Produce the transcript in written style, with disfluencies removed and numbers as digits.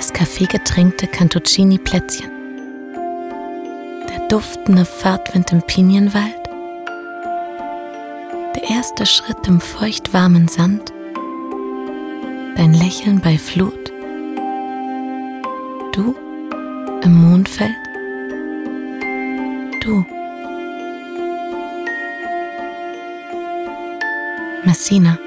Das kaffeegetränkte Cantuccini-Plätzchen, der duftende Fahrtwind im Pinienwald, der erste Schritt im feuchtwarmen Sand, dein Lächeln bei Flut, du im Mondfeld, du. Messina.